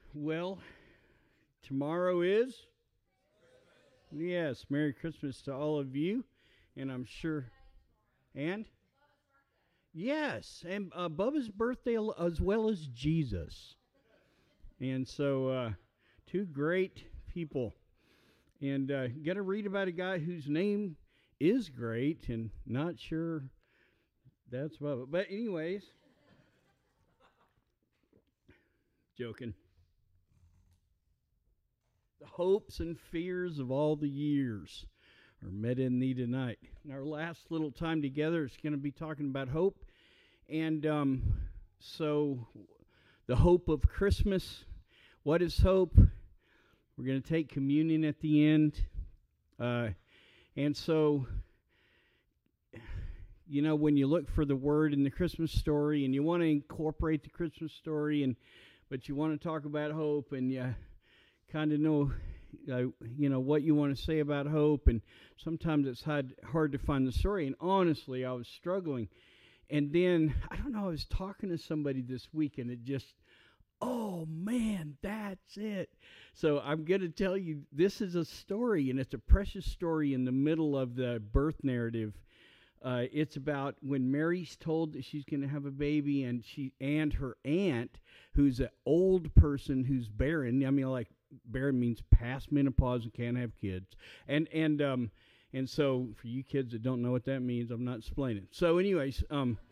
Well, tomorrow is? Yes, Merry Christmas to all of you. And I'm sure. And? Yes, and Bubba's birthday as well as Jesus. And so, two great people. And going to read about a guy whose name is great and not sure that's Bubba. But, anyways, joking. The hopes and fears of all the years are met in thee tonight. In our last little time together, it's going to be talking about hope. And so, the hope of Christmas. What is hope? We're going to take communion at the end. And so, you know, when you look for the word in the Christmas story and you want to incorporate the Christmas story, but you want to talk about hope and you kind of know, what you want to say about hope, and sometimes it's hard to find the story. And honestly, I was struggling. And then, I don't know, I was talking to somebody this week, and it just, oh man, that's it. So I'm going to tell you, this is a story, and it's a precious story in the middle of the birth narrative. It's about when Mary's told that she's going to have a baby, and her aunt, who's an old person who's barren. I mean, like, barren means past menopause and can't have kids. And so for you kids that don't know what that means, I'm not explaining. So anyways,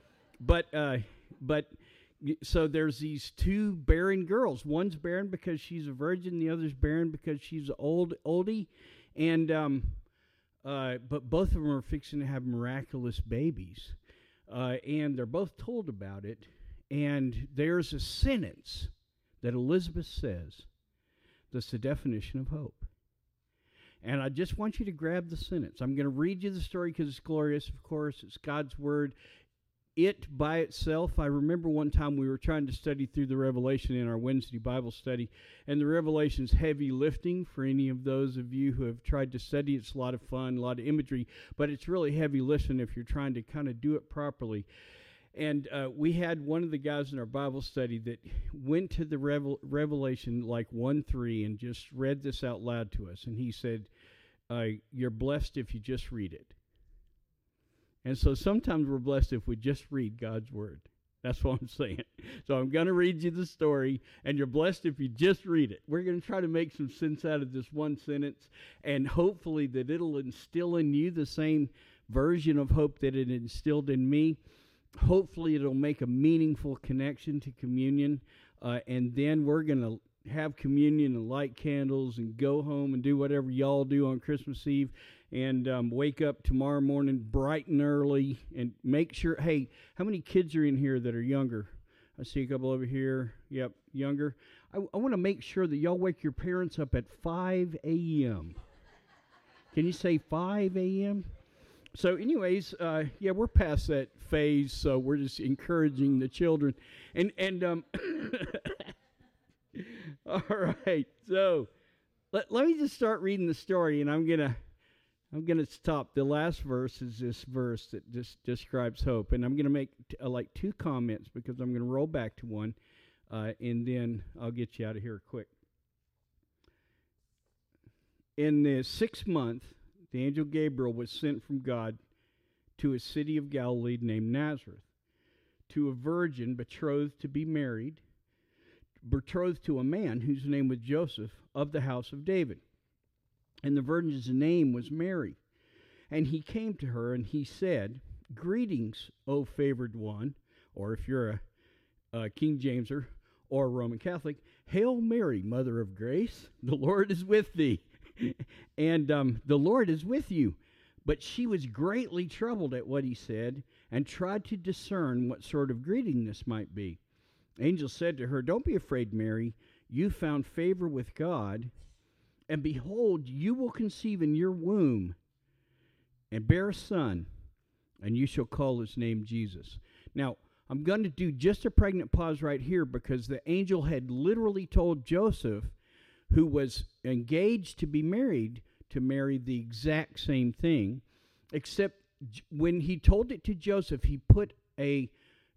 so there's these two barren girls. One's barren because she's a virgin. The other's barren because she's an oldie. And but both of them are fixing to have miraculous babies. And they're both told about it. And there's a sentence that Elizabeth says that's the definition of hope. And I just want you to grab the sentence. I'm going to read you the story because it's glorious, of course. It's God's word. It by itself, I remember one time we were trying to study through the Revelation in our Wednesday Bible study, and the Revelation's heavy lifting for any of those of you who have tried to study. It's a lot of fun, a lot of imagery, but it's really heavy lifting if you're trying to kind of do it properly. And we had one of the guys in our Bible study that went to the Revelation like 1:3 and just read this out loud to us. And he said, you're blessed if you just read it. And so sometimes we're blessed if we just read God's word. That's what I'm saying. So I'm going to read you the story, and you're blessed if you just read it. We're going to try to make some sense out of this one sentence, and hopefully that it'll instill in you the same version of hope that it instilled in me. Hopefully it'll make a meaningful connection to communion, and then we're going to have communion and light candles and go home and do whatever y'all do on Christmas Eve, and wake up tomorrow morning bright and early and make sure, hey, how many kids are in here that are younger? I see a couple over here. Yep, younger. I want to make sure that y'all wake your parents up at 5 a.m. Can you say 5 a.m.? So anyways, we're past that phase, so we're just encouraging the children. And all right, so let me just start reading the story, and I'm gonna stop. The last verse is this verse that just describes hope, and I'm gonna make like two comments because I'm gonna roll back to one, and then I'll get you out of here quick. In the 6th month, the angel Gabriel was sent from God to a city of Galilee named Nazareth, to a virgin betrothed to a man whose name was Joseph, of the house of David. And the virgin's name was Mary. And he came to her, and he said, "Greetings, O favored one," or if you're a King Jameser or a Roman Catholic, "Hail Mary, Mother of Grace, the Lord is with thee." And the Lord is with you. But she was greatly troubled at what he said and tried to discern what sort of greeting this might be. Angel said to her, "Don't be afraid, Mary. You found favor with God. And behold, you will conceive in your womb and bear a son, and you shall call his name Jesus." Now, I'm going to do just a pregnant pause right here because the angel had literally told Joseph, who was engaged to be married, to marry the exact same thing, except when he told it to Joseph, he put a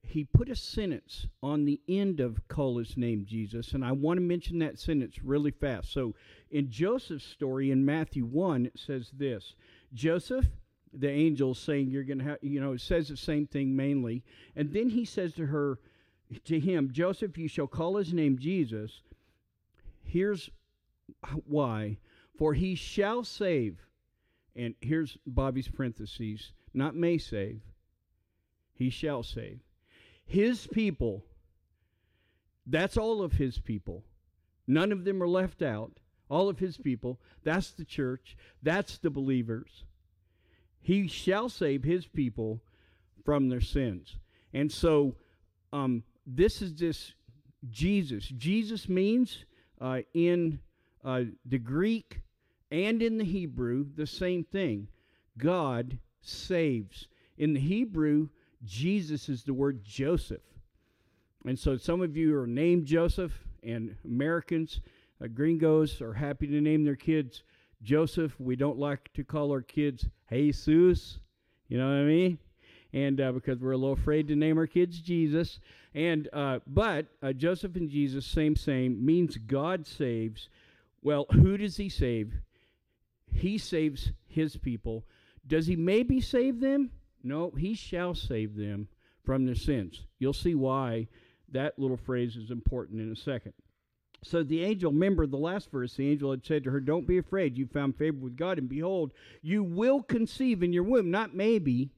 he put a sentence on the end of call his name Jesus, and I want to mention that sentence really fast. So in Joseph's story in Matthew 1, it says this: Joseph, the angel saying you're going to have, it says the same thing mainly. And then he says to him, Joseph, you shall call his name Jesus. Here's why: for he shall save, and here's Bobby's parentheses, not may save, he shall save his people. That's all of his people. None of them are left out. All of his people. That's the church. That's the believers. He shall save his people from their sins. And so this is this Jesus. Jesus means in the Greek and in the Hebrew the same thing. God saves. In the Hebrew, Jesus is the word Joseph. And so some of you are named Joseph, and Americans, gringos, are happy to name their kids Joseph. We don't like to call our kids Jesus. You know what I mean? And because we're a little afraid to name our kids Jesus. And but Joseph and Jesus, same, means God saves. Well, who does he save? He saves his people. Does he maybe save them? No, he shall save them from their sins. You'll see why that little phrase is important in a second. So the angel, remember the last verse, the angel had said to her, don't be afraid, you found favor with God, and behold, you will conceive in your womb. Not maybe,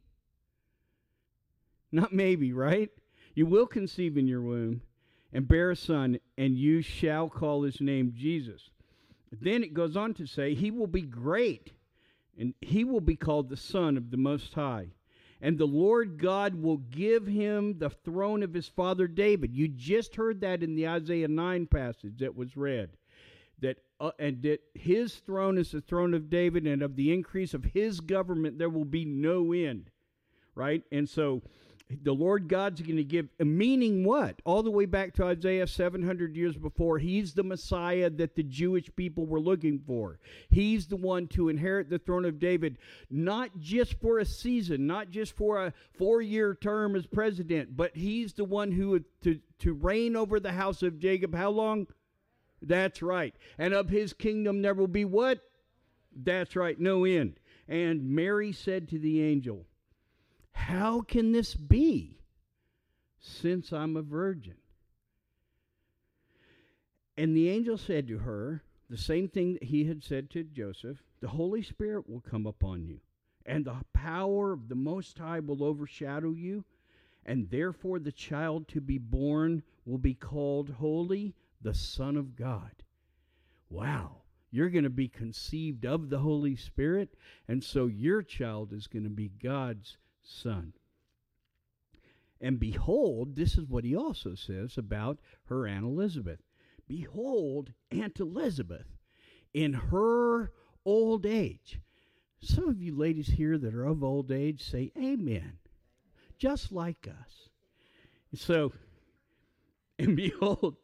right? You will conceive in your womb and bear a son, and you shall call his name Jesus. Then it goes on to say, he will be great, and he will be called the Son of the Most High. And the Lord God will give him the throne of his father David. You just heard that in the Isaiah 9 passage that was read. And that his throne is the throne of David, and of the increase of his government there will be no end. Right? And so the Lord God's going to give, meaning what? All the way back to Isaiah 700 years before, he's the Messiah that the Jewish people were looking for. He's the one to inherit the throne of David, not just for a season, not just for a 4-year term as president, but he's the one who would to reign over the house of Jacob. How long? That's right. And of his kingdom there will be what? That's right, no end. And Mary said to the angel, how can this be, since I'm a virgin? And the angel said to her the same thing that he had said to Joseph, the Holy Spirit will come upon you, and the power of the Most High will overshadow you, and therefore the child to be born will be called Holy, the Son of God. Wow. You're going to be conceived of the Holy Spirit, and so your child is going to be God's Son. And behold, this is what he also says about her Aunt Elizabeth. Behold, Aunt Elizabeth, in her old age. Some of you ladies here that are of old age say amen, just like us. So, and behold,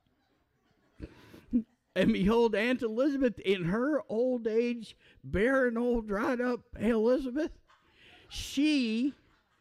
Aunt Elizabeth, in her old age, barren, old, dried up Elizabeth, she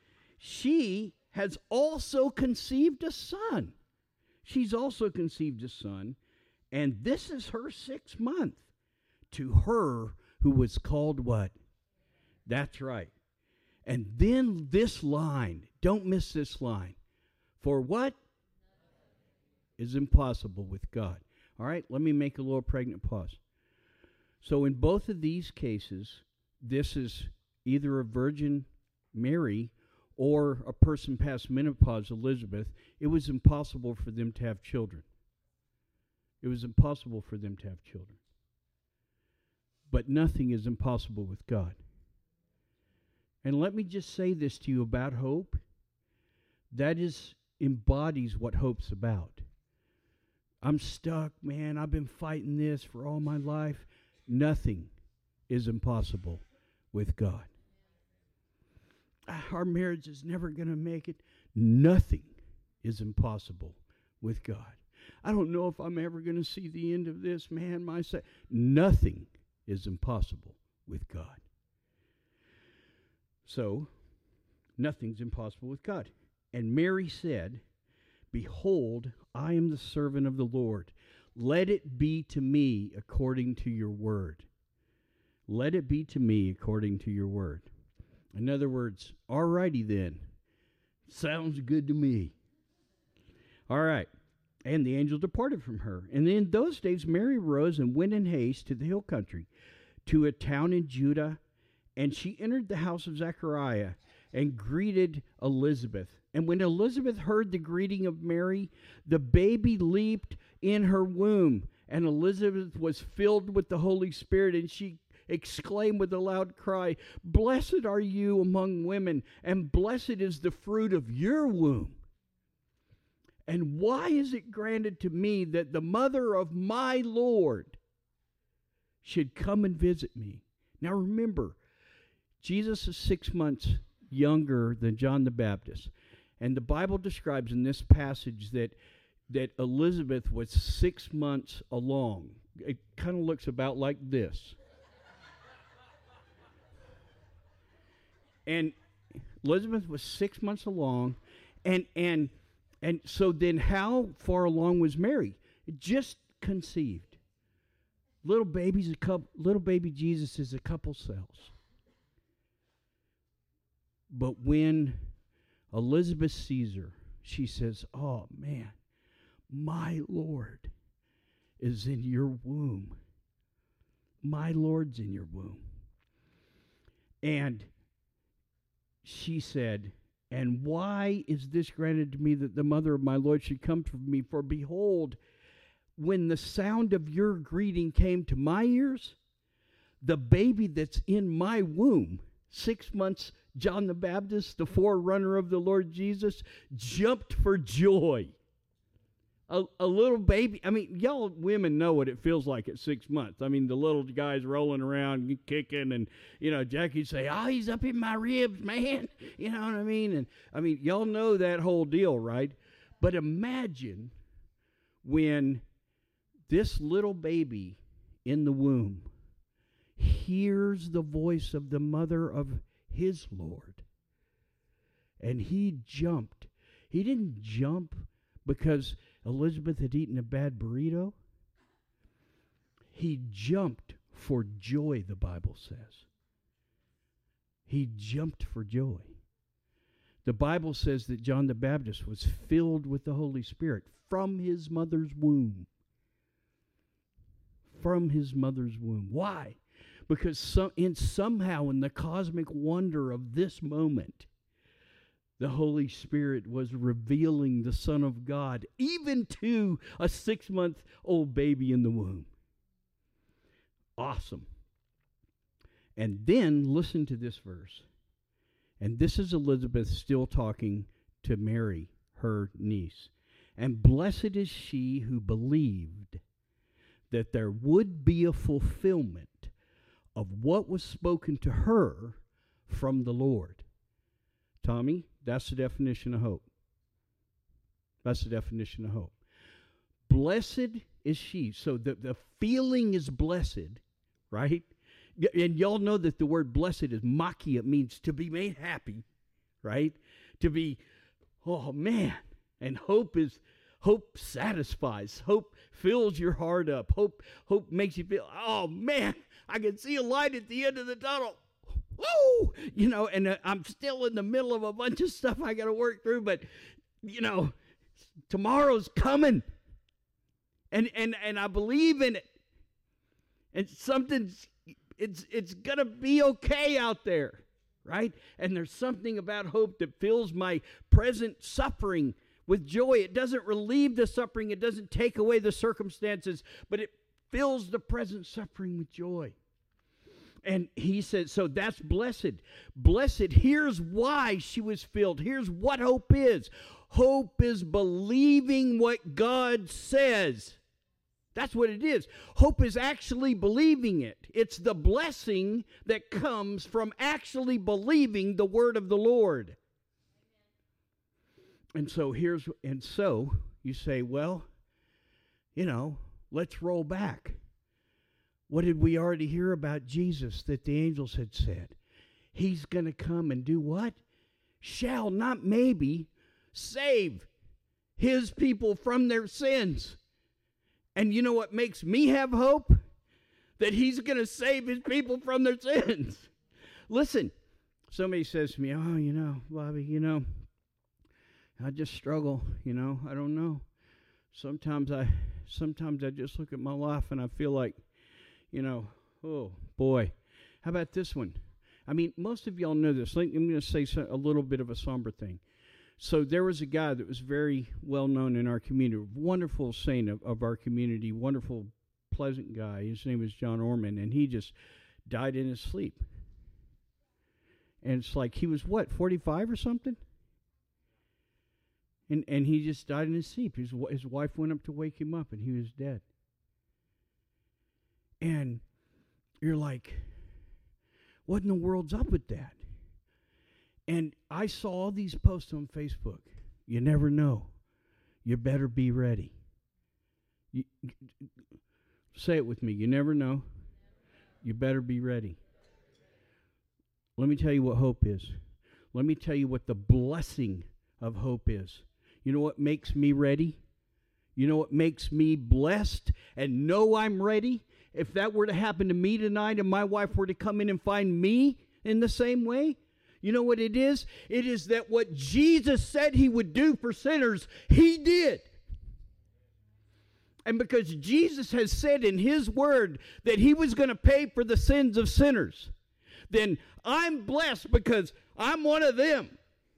has also conceived a son. She's also conceived a son, and this is her 6th month. To her who was called what? That's right. And then this line, don't miss this line. For what is impossible with God? All right, let me make a little pregnant pause. So in both of these cases, this is either a virgin Mary or a person past menopause, Elizabeth. It was impossible for them to have children. It was impossible for them to have children. But nothing is impossible with God. And let me just say this to you about hope. That embodies what hope's about. I'm stuck, man. I've been fighting this for all my life. Nothing is impossible with God. Our marriage is never going to make it. Nothing is impossible with God. I don't know if I'm ever going to see the end of this, man. Nothing is impossible with God. So, nothing's impossible with God. And Mary said, Behold, I am the servant of the Lord. Let it be to me according to your word. Let it be to me according to your word. In other words, all righty then. Sounds good to me. All right. And the angel departed from her. And in those days Mary rose and went in haste to the hill country, to a town in Judah. And she entered the house of Zechariah and greeted Elizabeth. And when Elizabeth heard the greeting of Mary, the baby leaped in her womb. And Elizabeth was filled with the Holy Spirit, and she exclaimed with a loud cry, Blessed are you among women, and blessed is the fruit of your womb. And why is it granted to me that the mother of my Lord should come and visit me? Now remember, Jesus is 6 months younger than John the Baptist. And the Bible describes in this passage that Elizabeth was 6 months along. It kind of looks about like this. And Elizabeth was 6 months along, and so then how far along was Mary? Just conceived. Little baby Jesus is a couple cells. But when Elizabeth sees her, she says, Oh man, my Lord is in your womb. My Lord's in your womb. And she said, And why is this granted to me that the mother of my Lord should come to me? For behold, when the sound of your greeting came to my ears, the baby that's in my womb, 6 months, John the Baptist, the forerunner of the Lord Jesus, jumped for joy. A little baby. I mean, y'all women know what it feels like at 6 months. I mean, the little guy's rolling around, kicking, and, Jackie'd say, Oh, he's up in my ribs, man. You know what I mean? And, I mean, y'all know that whole deal, right? But imagine when this little baby in the womb hears the voice of the mother of his Lord. And he jumped. He didn't jump because Elizabeth had eaten a bad burrito. He jumped for joy, the Bible says. He jumped for joy. The Bible says that John the Baptist was filled with the Holy Spirit from his mother's womb. From his mother's womb. Why? Because somehow in the cosmic wonder of this moment, the Holy Spirit was revealing the Son of God, even to a 6-month-old baby in the womb. Awesome. And then listen to this verse. And this is Elizabeth still talking to Mary, her niece. And blessed is she who believed that there would be a fulfillment of what was spoken to her from the Lord. Tommy, that's the definition of hope. That's the definition of hope. Blessed is she. So the feeling is blessed, right? And y'all know that the word blessed is makia. It means to be made happy, right? To be, oh man. And hope satisfies. Hope fills your heart up. Hope makes you feel, oh man, I can see a light at the end of the tunnel. Woo! And I'm still in the middle of a bunch of stuff I got to work through, but, tomorrow's coming. And I believe in it. And it's going to be okay out there, right? And there's something about hope that fills my present suffering with joy. It doesn't relieve the suffering. It doesn't take away the circumstances, but it fills the present suffering with joy. And he said, so that's blessed. Blessed, here's why she was filled. Here's what hope is. Hope is believing what God says. That's what it is. Hope is actually believing it. It's the blessing that comes from actually believing the word of the Lord. And so you say, well, let's roll back. What did we already hear about Jesus that the angels had said? He's going to come and do what? Shall, not maybe, save his people from their sins. And you know what makes me have hope? That he's going to save his people from their sins. Listen, somebody says to me, oh, Bobby, I just struggle, I don't know. Sometimes I just look at my life and I feel like, oh boy. How about this one? I mean, most of y'all know this. I'm going to say a little bit of a somber thing. So there was a guy that was very well known in our community, wonderful saint of our community, wonderful, pleasant guy. His name was John Orman, and he just died in his sleep. And it's like he was, 45 or something? And he just died in his sleep. His wife went up to wake him up, and he was dead. And you're like, what in the world's up with that? And I saw all these posts on Facebook. You never know. You better be ready. Say it with me. You never know. You better be ready. Let me tell you what hope is. Let me tell you what the blessing of hope is. You know what makes me ready? You know what makes me blessed and know I'm ready? If that were to happen to me tonight and my wife were to come in and find me in the same way, you know what it is? It is that what Jesus said he would do for sinners, he did. And because Jesus has said in his word that he was going to pay for the sins of sinners, then I'm blessed because I'm one of them.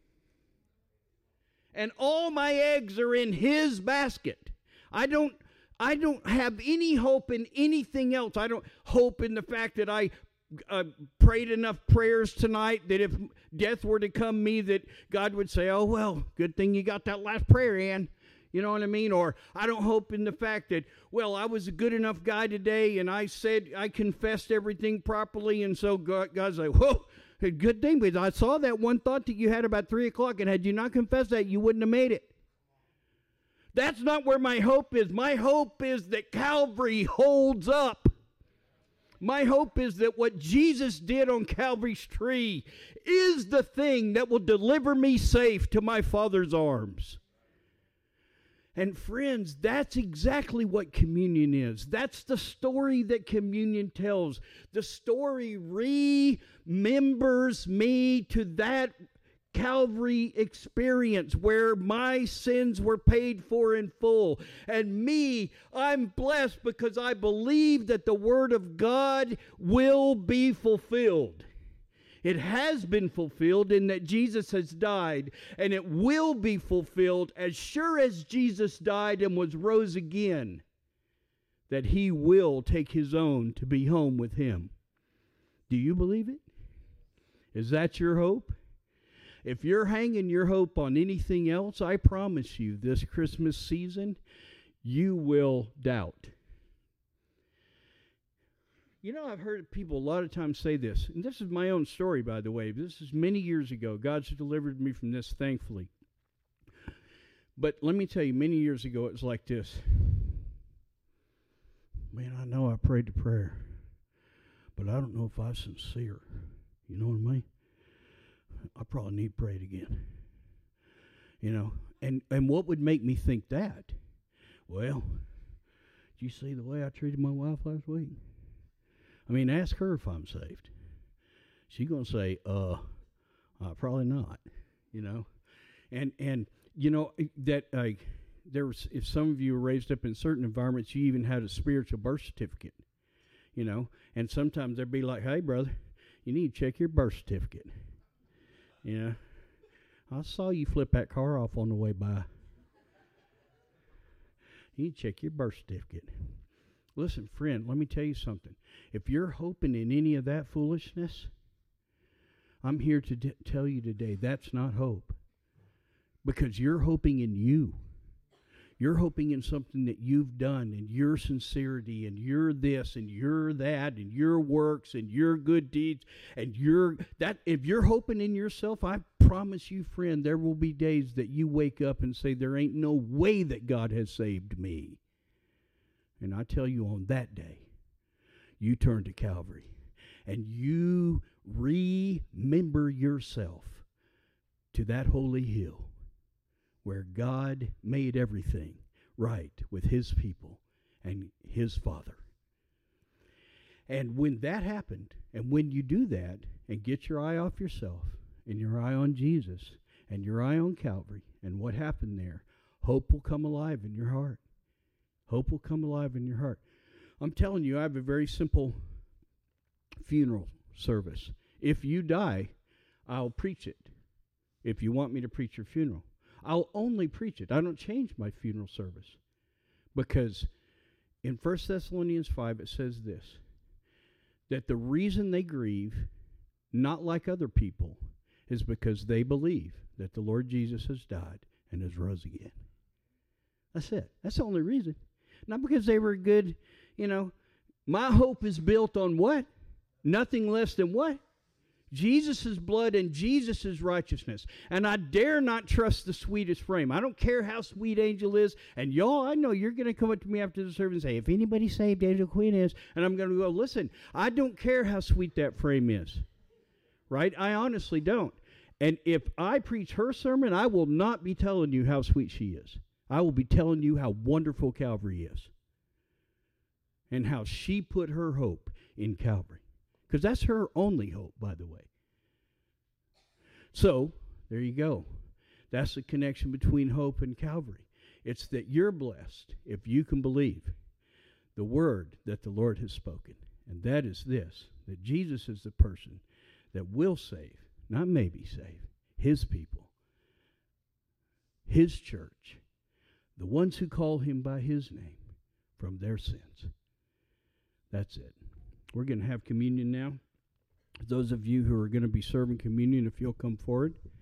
And all my eggs are in his basket. I don't have any hope in anything else. I don't hope in the fact that I prayed enough prayers tonight that if death were to come me, that God would say, oh, well, good thing you got that last prayer in. You know what I mean? Or I don't hope in the fact that, well, I was a good enough guy today and I confessed everything properly, and so God's like, whoa, good thing, because I saw that one thought that you had about 3 o'clock, and had you not confessed that, you wouldn't have made it. That's not where my hope is. My hope is that Calvary holds up. My hope is that what Jesus did on Calvary's tree is the thing that will deliver me safe to my Father's arms. And friends, that's exactly what communion is. That's the story that communion tells. The story remembers me to that Calvary experience where my sins were paid for in full. And me, I'm blessed because I believe that the Word of God will be fulfilled. It has been fulfilled in that Jesus has died, and it will be fulfilled as sure as Jesus died and was rose again, that he will take his own to be home with him. Do you believe it? Is that your hope? If you're hanging your hope on anything else, I promise you this Christmas season, you will doubt. You know, I've heard people a lot of times say this, and this is my own story, by the way. This is many years ago. God's delivered me from this, thankfully. But let me tell you, many years ago, it was like this. Man, I know I prayed the prayer, but I don't know if I was sincere. You know what I mean? I probably need to pray it again. You know, and what would make me think that? Well, did you see the way I treated my wife last week? I mean, ask her if I'm saved. She's going to say, probably not, you know. And you know, that there was, if some of you were raised up in certain environments, you even had a spiritual birth certificate, you know. And sometimes they'd be like, hey, brother, you need to check your birth certificate. You know, I saw you flip that car off on the way by. You need to check your birth certificate. Listen, friend, let me tell you something. If you're hoping in any of that foolishness, I'm here to tell you today that's not hope. Because you're hoping in you. You're hoping in something that you've done, and your sincerity, and your this, and your that, and your works, and your good deeds, and if you're hoping in yourself, I promise you, friend, there will be days that you wake up and say, there ain't no way that God has saved me. And I tell you, on that day, you turn to Calvary, and you remember yourself to that holy hill where God made everything right with his people and his Father. And when that happened, and when you do that and get your eye off yourself and your eye on Jesus and your eye on Calvary and what happened there, hope will come alive in your heart. Hope will come alive in your heart. I'm telling you, I have a very simple funeral service. If you die, I'll preach it. If you want me to preach your funeral, I'll only preach it. I don't change my funeral service. Because in 1 Thessalonians 5, it says this, that the reason they grieve, not like other people, is because they believe that the Lord Jesus has died and has rose again. That's it. That's the only reason. Not because they were good, My hope is built on what? Nothing less than what? Jesus' blood and Jesus' righteousness. And I dare not trust the sweetest frame. I don't care how sweet Angel is. And y'all, I know you're going to come up to me after the service and say, if anybody saved, Angel Queen is. And I'm going to go, listen, I don't care how sweet that frame is. Right? I honestly don't. And if I preach her sermon, I will not be telling you how sweet she is. I will be telling you how wonderful Calvary is. And how she put her hope in Calvary. Because that's her only hope, by the way. So, there you go. That's the connection between hope and Calvary. It's that you're blessed if you can believe the word that the Lord has spoken. And that is this, that Jesus is the person that will save, not maybe save, his people, his church, the ones who call him by his name from their sins. That's it. We're going to have communion now. Those of you who are going to be serving communion, if you'll come forward.